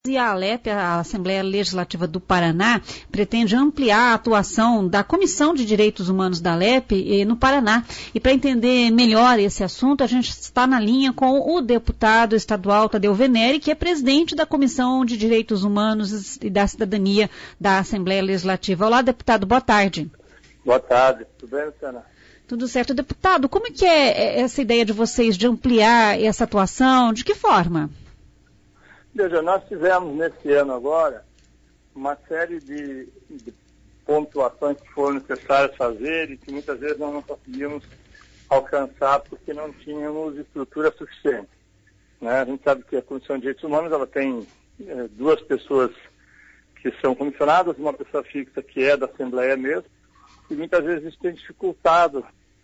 E a ALEP, a Assembleia Legislativa do Paraná, pretende ampliar a atuação da Comissão de Direitos Humanos da ALEP no Paraná. E para entender melhor esse assunto, a gente está na linha com o deputado estadual Tadeu Venere, que é presidente da Comissão de Direitos Humanos e da Cidadania da Assembleia Legislativa. Olá, deputado, boa tarde. Boa tarde, tudo bem, Luciana? Tudo certo. Deputado, como é que é essa ideia de vocês de ampliar essa atuação? De que forma? Veja, nós tivemos nesse ano agora uma série de pontuações que foram necessárias fazer e que muitas vezes nós não conseguimos alcançar porque não tínhamos estrutura suficiente, né? A gente sabe que a Comissão de Direitos Humanos ela tem duas pessoas que são comissionadas, uma pessoa fixa que é da Assembleia mesmo, e muitas vezes isso tem dificultado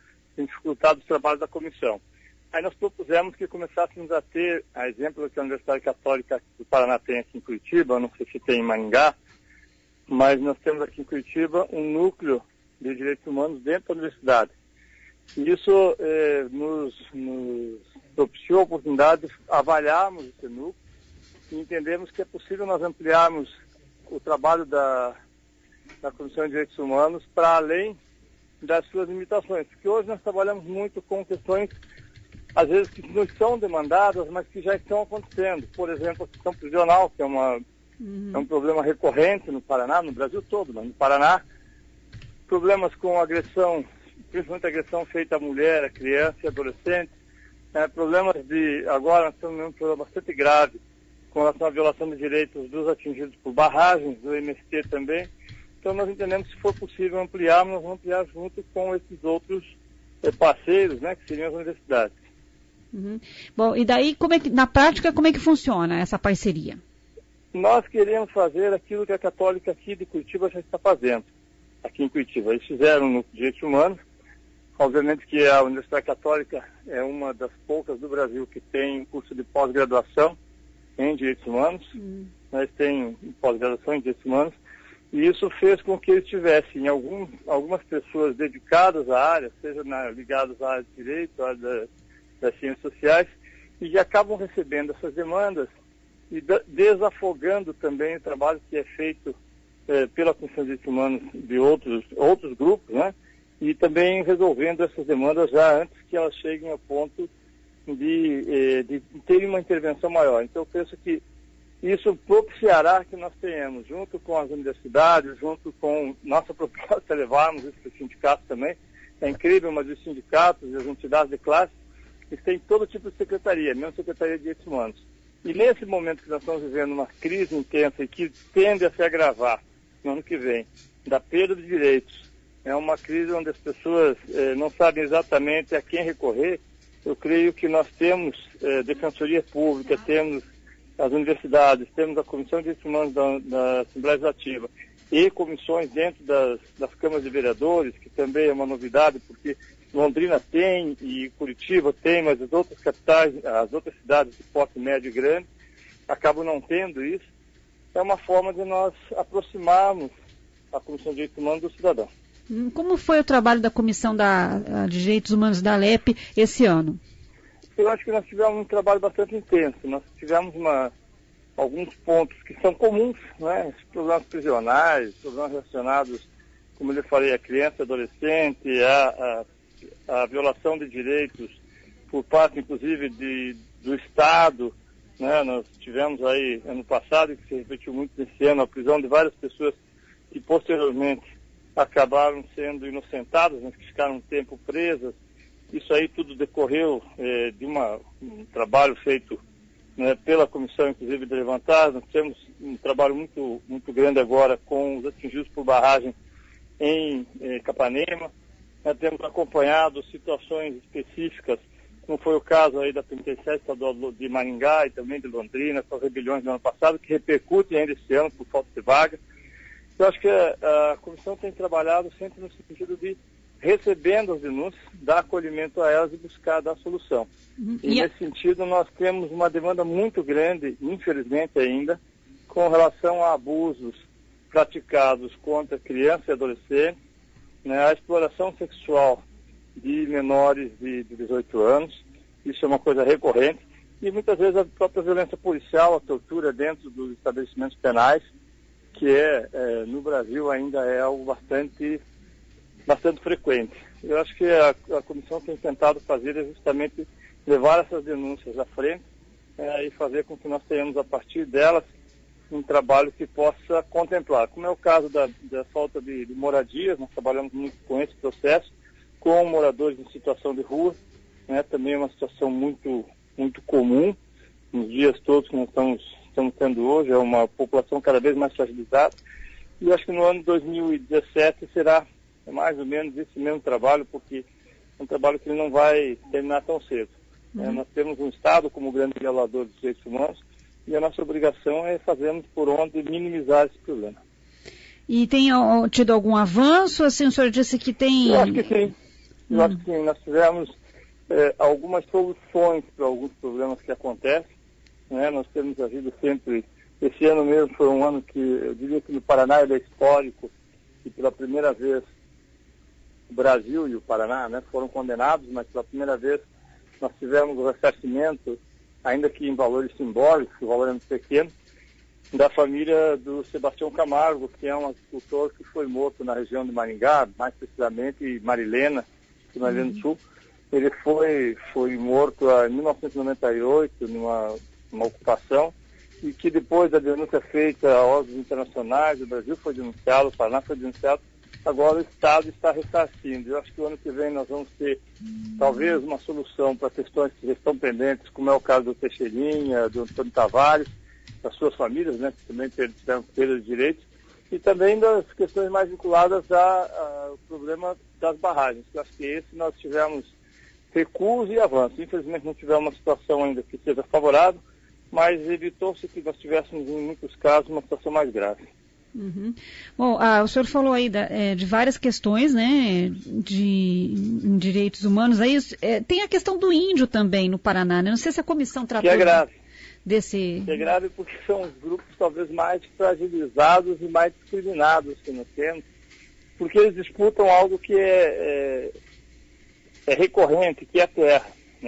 o trabalho da comissão. Aí nós propusemos que começássemos a ter, a exemplo que a Universidade Católica do Paraná tem aqui em Curitiba, não sei se tem em Maringá, mas nós temos aqui em Curitiba um núcleo de direitos humanos dentro da universidade. E isso nos propiciou a oportunidade de avaliarmos esse núcleo e entendemos que é possível nós ampliarmos o trabalho da Comissão de Direitos Humanos para além das suas limitações, porque hoje nós trabalhamos muito com questões às vezes que não são demandadas, mas que já estão acontecendo. Por exemplo, a questão prisional, que é um problema recorrente no Paraná, no Brasil todo, mas no Paraná, problemas com agressão, principalmente agressão feita à mulher, à criança e adolescente, problemas agora nós temos um problema bastante grave com relação à violação de direitos dos atingidos por barragens, do MST também. Então nós entendemos que se for possível ampliar, nós vamos ampliar junto com esses outros parceiros, né, que seriam as universidades. Bom, e daí, na prática, como é que funciona essa parceria? Nós queremos fazer aquilo que a Católica aqui de Curitiba já está fazendo, aqui em Curitiba. Eles fizeram no Direitos Humanos. Obviamente que a Universidade Católica é uma das poucas do Brasil que tem um curso de pós-graduação em Direitos Humanos. Nós temos pós-graduação em Direitos Humanos. E isso fez com que eles tivessem algumas pessoas dedicadas à área, seja ligadas à área de direito, à área das ciências sociais, e que acabam recebendo essas demandas e desafogando também o trabalho que é feito pela Comissão de Direitos Humanos de outros grupos, né? E também resolvendo essas demandas já antes que elas cheguem ao ponto de terem uma intervenção maior. Então, eu penso que isso propiciará que nós tenhamos, junto com as universidades, junto com nossa proposta, levarmos isso para os sindicatos também. É incrível, mas os sindicatos e as entidades de classe, eles têm todo tipo de secretaria, mesmo Secretaria de Direitos Humanos. E nesse momento que nós estamos vivendo uma crise intensa e que tende a se agravar no ano que vem, da perda de direitos, é uma crise onde as pessoas não sabem exatamente a quem recorrer. Eu creio que nós temos Defensoria Pública, temos as universidades, temos a Comissão de Direitos Humanos da Assembleia Legislativa e comissões dentro das câmaras de vereadores, que também é uma novidade, porque Londrina tem e Curitiba tem, mas as outras capitais, as outras cidades de porte médio e grande acabam não tendo isso. É uma forma de nós aproximarmos a Comissão de Direitos Humanos do cidadão. Como foi o trabalho da Comissão de Direitos Humanos da ALEP esse ano? Eu acho que nós tivemos um trabalho bastante intenso. Nós tivemos alguns pontos que são comuns, né? Os problemas prisionais, problemas relacionados, como eu falei, à criança e adolescente, a violação de direitos por parte, inclusive, do Estado, né? Nós tivemos aí, ano passado, e que se repetiu muito nesse ano, a prisão de várias pessoas que, posteriormente, acabaram sendo inocentadas, mas que ficaram um tempo presas. Isso aí tudo decorreu de um trabalho feito, né, pela comissão, inclusive, de levantar. Nós temos um trabalho muito, muito grande agora com os atingidos por barragem em Capanema. Nós temos acompanhado situações específicas, como foi o caso aí da Penitenciária Estadual de Maringá e também de Londrina, com as rebeliões do ano passado, que repercutem ainda esse ano por falta de vaga. Eu acho que a comissão tem trabalhado sempre no sentido de, recebendo as denúncias, dar acolhimento a elas e buscar dar solução. E nesse sentido nós temos uma demanda muito grande, infelizmente ainda, com relação a abusos praticados contra crianças e adolescentes, né, a exploração sexual de menores de 18 anos. Isso é uma coisa recorrente. e muitas vezes a própria violência policial, a tortura dentro dos estabelecimentos penais, que no Brasil ainda é algo bastante frequente. Eu acho que a comissão tem tentado fazer é justamente levar essas denúncias à frente e fazer com que nós tenhamos, a partir delas, um trabalho que possa contemplar, como é o caso da falta de moradias. Nós trabalhamos muito com esse processo, com moradores em situação de rua, também é uma situação muito, muito comum nos dias todos que nós estamos tendo hoje, é uma população cada vez mais fragilizada, e acho que no ano 2017 será mais ou menos esse mesmo trabalho, porque é um trabalho que não vai terminar tão cedo. Nós temos um Estado como grande violador dos direitos humanos, e a nossa obrigação é fazermos por onde minimizar esse problema. E tem tido algum avanço? Assim, o senhor disse que tem... Eu acho que sim. Nós tivemos algumas soluções para alguns problemas que acontecem. Nós temos agido sempre... Esse ano mesmo foi um ano que, eu diria que no Paraná ele é histórico, e pela primeira vez o Brasil e o Paraná foram condenados, mas pela primeira vez nós tivemos o ressarcimento, ainda que em valores simbólicos, o valor é muito pequeno, da família do Sebastião Camargo, que é um agricultor que foi morto na região de Maringá, mais precisamente em Marilena, do Sul. Ele foi morto em 1998, numa ocupação, e que depois da denúncia feita a órgãos internacionais, o Brasil foi denunciado, o Paraná foi denunciado, agora o Estado está ressarcindo. Eu acho que o ano que vem nós vamos ter talvez uma solução para questões que estão pendentes, como é o caso do Teixeirinha, do Antônio Tavares, das suas famílias, que também tiveram perda de direitos, e também das questões mais vinculadas ao problema das barragens. Eu acho que esse nós tivemos recuos e avanços. Infelizmente não tivemos uma situação ainda que seja favorável, mas evitou-se que nós tivéssemos, em muitos casos, uma situação mais grave. Bom, o senhor falou aí de várias questões, de direitos humanos. Aí tem a questão do índio também no Paraná, Não sei se a comissão tratou que é grave. desse... Que é grave porque são os grupos talvez mais fragilizados e mais discriminados que nós temos, porque eles disputam algo que é recorrente, que é a terra,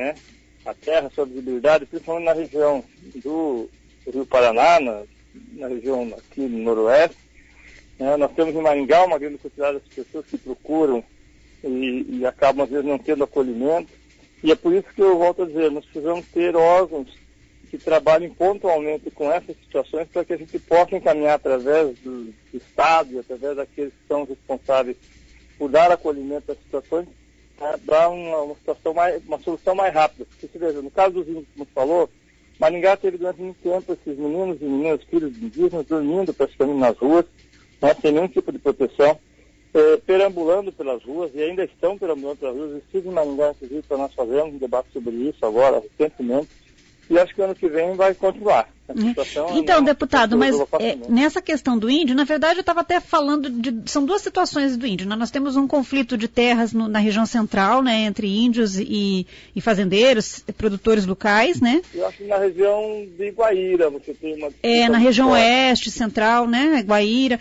A terra, a sua visibilidade, principalmente na região do Rio Paraná, na região aqui no Noroeste. Nós temos em Maringá uma grande quantidade de pessoas que procuram e acabam, às vezes, não tendo acolhimento. E é por isso que eu volto a dizer, nós precisamos ter órgãos que trabalhem pontualmente com essas situações para que a gente possa encaminhar através do Estado e através daqueles que são responsáveis por dar acolhimento às situações, dar uma solução mais rápida. Porque, se veja, no caso dos índios, como falou, Maringá teve durante muito tempo esses meninos e meninas, filhos indígenas, dormindo praticamente nas ruas, sem nenhum tipo de proteção, perambulando pelas ruas, e ainda estão perambulando pelas ruas. Estive em Maringá, inclusive, para nós fazermos um debate sobre isso agora, recentemente, e acho que ano que vem vai continuar. Então, deputado, mas nessa questão do índio, na verdade eu estava até falando são duas situações do índio. Nós temos um conflito de terras na região central, entre índios e fazendeiros, produtores locais, Eu acho que na região de Guaíra você tem uma... na região oeste, central, Guaíra,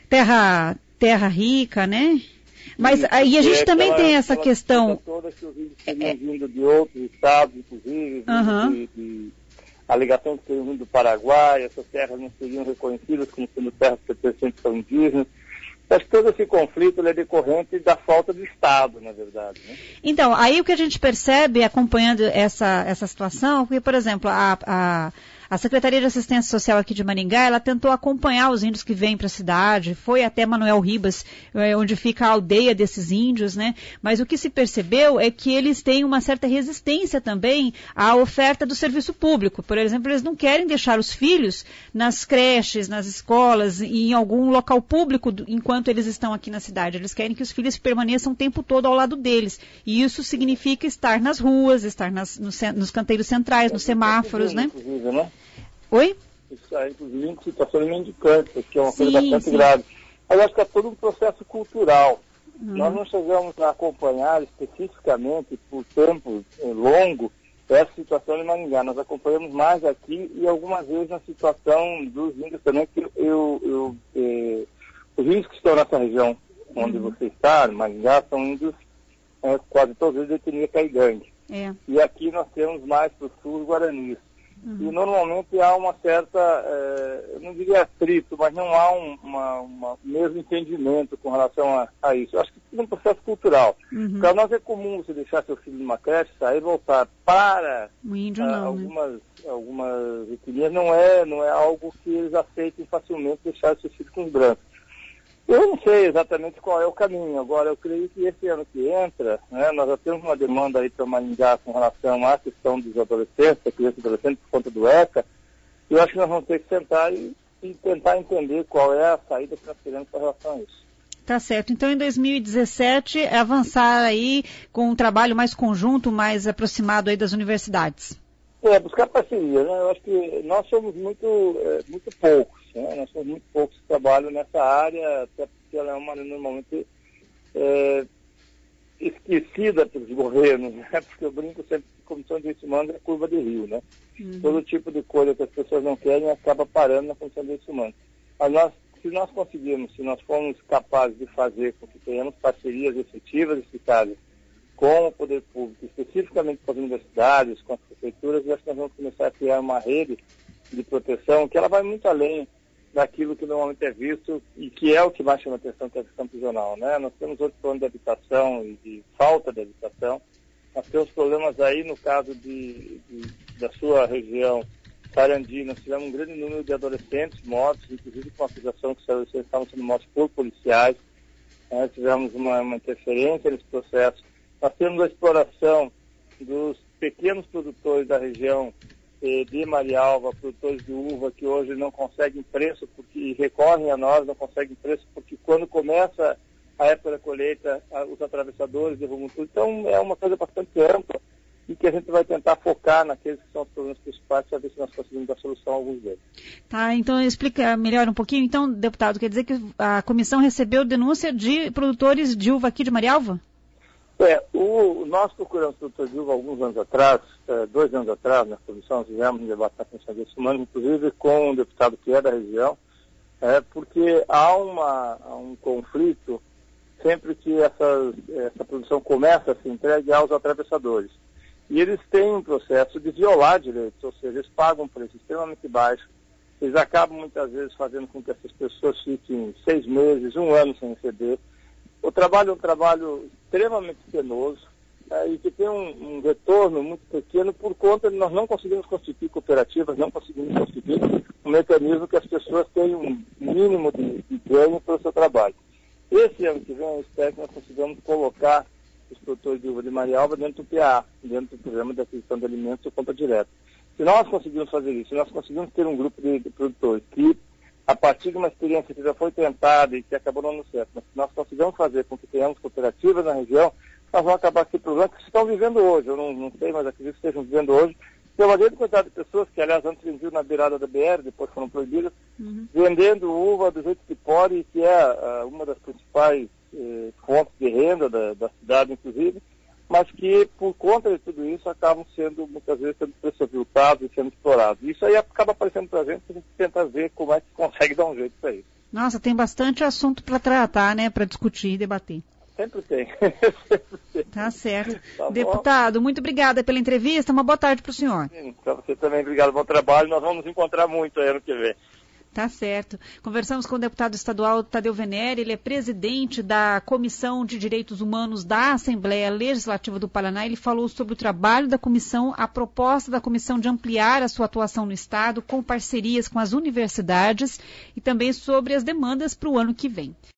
terra rica, Mas aí a gente também tem essa questão... Toda que os índios teriam vindo de outros estados, inclusive, de alegação que teriam vindo do Paraguai, essas terras não seriam reconhecidas como sendo terras pertencentes aos indígenas. Acho que todo esse conflito é decorrente da falta de Estado, na verdade. Então, aí o que a gente percebe, acompanhando essa situação, porque, por exemplo, a Secretaria de Assistência Social aqui de Maringá, ela tentou acompanhar os índios que vêm para a cidade, foi até Manoel Ribas, onde fica a aldeia desses índios, Mas o que se percebeu é que eles têm uma certa resistência também à oferta do serviço público. Por exemplo, eles não querem deixar os filhos nas creches, nas escolas e em algum local público enquanto eles estão aqui na cidade. Eles querem que os filhos permaneçam o tempo todo ao lado deles. E isso significa estar nas ruas, estar nos canteiros centrais, nos semáforos, Oi? Isso aí, inclusive, em situações mendicantes, que é uma coisa bastante grave. Mas acho que é todo um processo cultural. Nós não chegamos a acompanhar especificamente, por tempo longo, essa situação em Maringá. Nós acompanhamos mais aqui e algumas vezes na situação dos índios também, que os índios que estão nessa região onde você está, Maringá, são índios quase todos eles de etnia caigangue. E aqui nós temos mais para o sul os guaranis. E normalmente há uma certa, eu não diria atrito, mas não há um mesmo entendimento com relação a isso. Eu acho que é um processo cultural. Para nós é comum você deixar seu filho numa creche, sair e voltar. Para o índio não, algumas etnias não é algo que eles aceitem facilmente deixar seus filhos com os brancos. Eu não sei exatamente qual é o caminho. Agora, eu creio que esse ano que entra, né, nós já temos uma demanda aí para Maringá com relação à questão dos adolescentes, da criança e adolescente, por conta do ECA. Eu acho que nós vamos ter que sentar e tentar entender qual é a saída que nós queremos com relação a isso. Tá certo. Então, em 2017, avançar aí com um trabalho mais conjunto, mais aproximado aí das universidades. Buscar parceria, né? Eu acho que nós somos muito poucos, né? Nós somos muito poucos que trabalham nessa área, até porque ela é uma área normalmente esquecida pelos governos, né? Porque eu brinco sempre que a Comissão de Direitos Humanos é curva de rio, né? Todo tipo de coisa que as pessoas não querem acaba parando na Comissão de Direitos Humanos. Mas se nós formos capazes de fazer com que tenhamos parcerias efetivas e eficazes com o poder público, especificamente com as universidades, com as prefeituras, eu acho que nós vamos começar a criar uma rede de proteção que ela vai muito além daquilo que normalmente é visto e que é o que mais chama atenção, que é a questão prisional, né? Nós temos outros problemas de habitação e de falta de habitação. Nós temos problemas aí, no caso da sua região, Sarandi, nós tivemos um grande número de adolescentes mortos, inclusive com a acusação que os adolescentes estavam sendo mortos por policiais. Tivemos uma interferência nesse processo. Nós temos a exploração dos pequenos produtores da região de Marialva, produtores de uva, que hoje não conseguem preço porque recorrem a nós, não conseguem preço porque quando começa a época da colheita, os atravessadores derrubam tudo. Então é uma coisa bastante ampla e que a gente vai tentar focar naqueles que são os problemas principais para ver se nós conseguimos dar solução a alguns deles. Tá, então explica melhor um pouquinho. Então, deputado, quer dizer que a comissão recebeu denúncia de produtores de uva aqui de Marialva? Nós procuramos produtores de uva alguns anos atrás, 2 anos atrás, na comissão, fizemos um debate na Comissão de Direitos Humanos, inclusive com um deputado que é da região, porque há um conflito sempre que essa produção começa a se entregar aos atravessadores. E eles têm um processo de violar direitos, ou seja, eles pagam um preço extremamente baixo, eles acabam muitas vezes fazendo com que essas pessoas fiquem 6 meses, 1 ano sem receber. O trabalho é um trabalho extremamente penoso e que tem um retorno muito pequeno por conta de nós não conseguimos constituir cooperativas, não conseguimos constituir um mecanismo que as pessoas tenham um mínimo de ganho pelo seu trabalho. Esse ano que vem, eu espero que nós consigamos colocar os produtores de uva de Marialva dentro do PA, dentro do Programa de Aquisição de Alimentos ou Compra Direta. Se nós conseguirmos fazer isso, se nós conseguirmos ter um grupo de produtores que, a partir de uma experiência que já foi tentada e que acabou não dando certo, mas se nós conseguirmos fazer com que tenhamos cooperativas na região, nós vamos acabar com esse problema que estão vivendo hoje. Eu não sei, mas acredito que estejam vivendo hoje. Tem uma grande quantidade de pessoas que, aliás, antes vendiam na beirada da BR, depois foram proibidas, vendendo uva do jeito que pode, e que é uma das principais fontes de renda da cidade, inclusive, mas que, por conta de tudo isso, acabam sendo, muitas vezes, sendo preços e sendo explorados. Isso aí acaba aparecendo para a gente tenta ver como é que consegue dar um jeito para isso. Nossa, tem bastante assunto para tratar, né, para discutir e debater. Sempre tem. Tá certo. Tá, deputado, muito obrigada pela entrevista. Uma boa tarde para o senhor. Para você também, obrigado. Bom trabalho. Nós vamos nos encontrar muito aí ano que vem. Tá certo. Conversamos com o deputado estadual Tadeu Venere, ele é presidente da Comissão de Direitos Humanos da Assembleia Legislativa do Paraná. Ele falou sobre o trabalho da comissão, a proposta da comissão de ampliar a sua atuação no Estado com parcerias com as universidades e também sobre as demandas para o ano que vem.